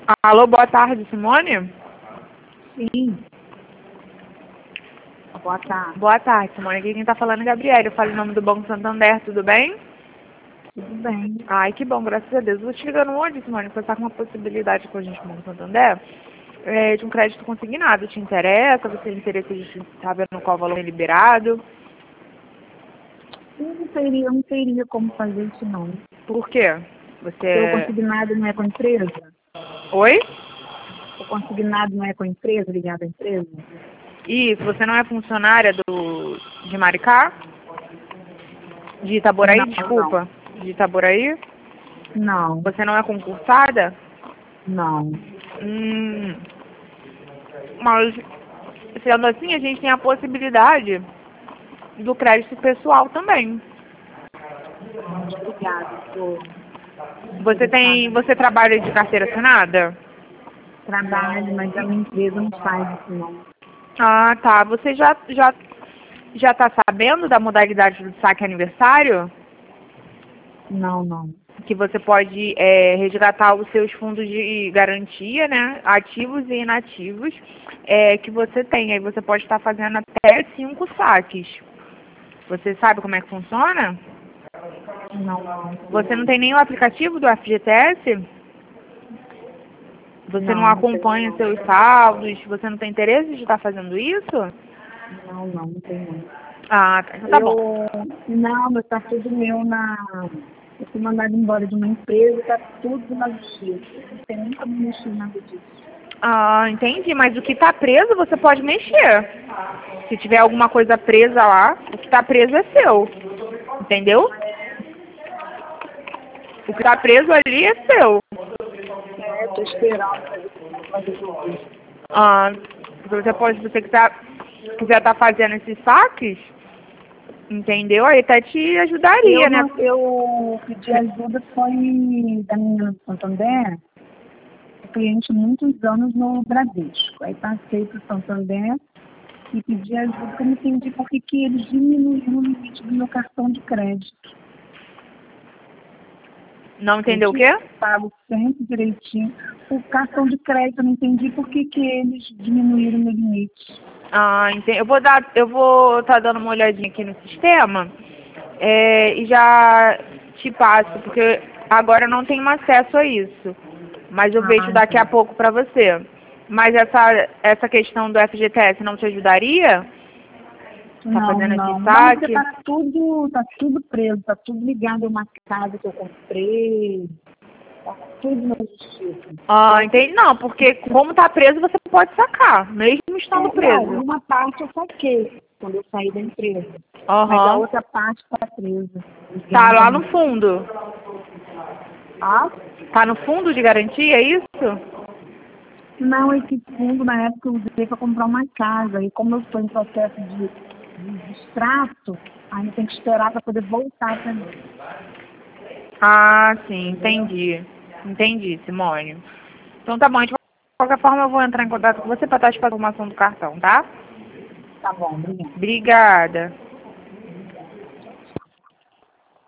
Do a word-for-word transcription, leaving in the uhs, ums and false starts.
Alô, boa tarde, Simone? Sim. Boa tarde. Boa tarde, Simone. Aqui quem tá falando é Gabriela. Eu falo em nome do Banco Santander, tudo bem? Tudo bem. Ai, que bom, graças a Deus. Vou te ligando hoje, Simone, porque tá com uma possibilidade com a gente no Banco Santander é, de um crédito consignado. Te interessa? Você tem interesse de saber no qual valor é liberado? Eu não teria, eu não teria como fazer isso, não. Por quê? Porque o Você... consignado não é com a empresa? Oi? O consignado não é com a empresa, ligado à empresa? Isso, você não é funcionária do de Maricá? De Itaboraí, Não, desculpa. De Itaboraí? não. Você não é concursada? Não. Hum, mas, sendo assim, a gente tem a possibilidade do crédito pessoal também. Obrigada. Tô Você tem, você trabalha de carteira assinada? trabalho, mas a minha empresa não faz isso, não. Ah, tá. Você já, já, já tá sabendo da modalidade do saque aniversário? Não, não. Que você pode é, resgatar os seus fundos de garantia, né? Ativos e inativos, é, que você tem. Aí você pode estar fazendo até cinco saques. Você sabe como é que funciona? Não, não. Você não tem nenhum aplicativo do F G T S? Você não, Não, não tenho, acompanha não. seus saldos? Você não tem interesse de estar fazendo isso? Não, não, não tenho, não. Ah, tá, então tá bom. Eu, não, mas tá tudo meu na... Eu fui mandado embora de uma empresa, tá tudo na justiça. Não tem nem como mexer nada disso. Ah, entendi. Mas o que tá preso você pode mexer. Se tiver alguma coisa presa lá, o que tá preso é seu. Entendeu? O que tá preso ali é seu. É, tô esperando pra ver se vai resolver. Ah, se você pode, se você quiser, quiser estar fazendo esses saques, entendeu? Aí até te ajudaria, Eu, né? não, eu pedi ajuda, foi da menina do Santander, cliente há muitos anos no Bradesco. Aí passei para o Santander e pedi ajuda, porque eu não entendi por que que eles diminuíram o limite do meu cartão de crédito. Não Eu entendeu o tinha quê? pago sempre direitinho. O cartão de crédito, eu não entendi por que que eles diminuíram o meu limite. Ah, entendi. Eu vou dar, eu vou estar dando uma olhadinha aqui no sistema é, e já te passo, porque agora eu não tenho acesso a isso. Mas eu vejo Ah, daqui a então. pouco para você. Mas essa, essa questão do F G T S não te ajudaria? Tá Não, fazendo esse não. Não, porque saque? tá tudo, tá tudo preso, tá tudo ligado a uma casa que eu comprei, tá tudo na justiça. Ah, entendi. Não, porque como tá preso, você pode sacar, mesmo estando É, não, preso. uma parte eu saquei quando eu saí da empresa, mas a Aham. outra parte tá presa. Tá Ligada a lá no mim. fundo. Ah, Tá no fundo de garantia, é isso? não, esse fundo na época eu usei para comprar uma casa, e como eu estou em processo de, de extrato, ainda tem que esperar para poder voltar para mim. Ah, sim, Entendeu? entendi. Entendi, Simone. Então tá bom, de qualquer forma eu vou entrar em contato com você para dar a informação do cartão, tá? Tá bom, obrigada. Obrigada.